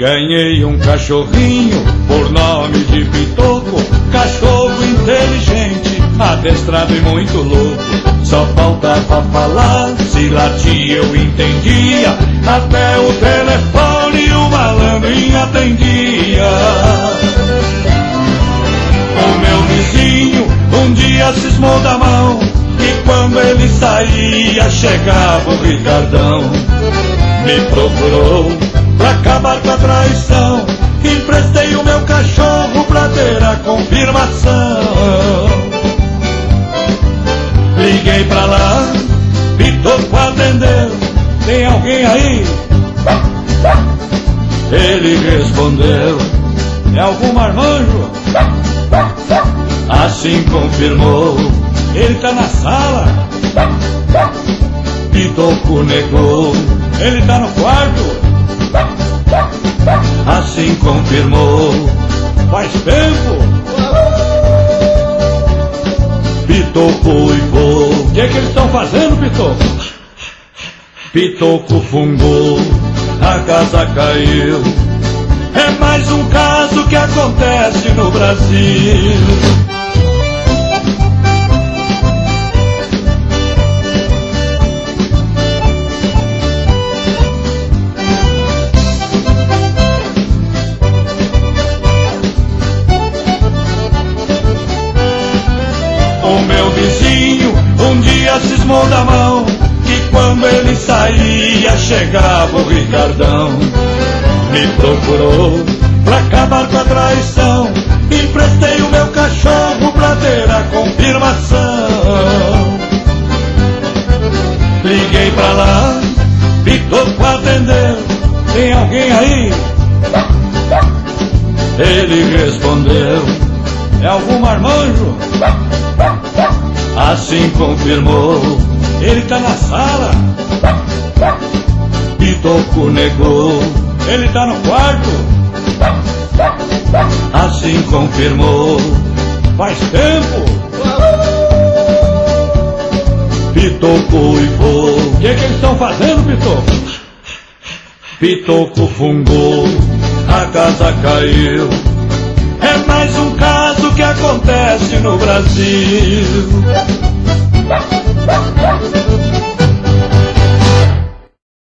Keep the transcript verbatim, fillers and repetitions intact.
Ganhei um cachorrinho por nome de Pitoco, cachorro inteligente, adestrado e muito louco. Só faltava falar, se latia eu entendia, até o telefone o malandrinho atendia. O meu vizinho um dia cismou da mão, e quando ele saía chegava o Ricardão. Me procurou pra acabar com a traição, emprestei o meu cachorro pra ter a confirmação. Liguei pra lá, Pitoco atendeu, tem alguém aí? Ele respondeu, é algum marmanjo? Assim confirmou, ele tá na sala. Pitoco negou, ele tá no quarto. Assim confirmou, faz tempo. Pitoco uivou, o que é que eles estão fazendo, Pitoco? Pitoco fungou, a casa caiu. É mais um caso que acontece no Brasil. O meu vizinho um dia cismou da mão, que quando ele saía chegava o Ricardão. Me procurou pra acabar com a traição, emprestei o meu cachorro pra ter a confirmação. Liguei pra lá, Pitoco atendeu, tem alguém aí? Ele respondeu, é algum marmanjo? Assim confirmou, ele tá na sala. Pitoco negou, ele tá no quarto. Assim confirmou, faz tempo. Pitoco uivou, o que é que eles estão fazendo, Pitoco? Pitoco fungou, a casa caiu. É mais um caso que acontece no Brasil.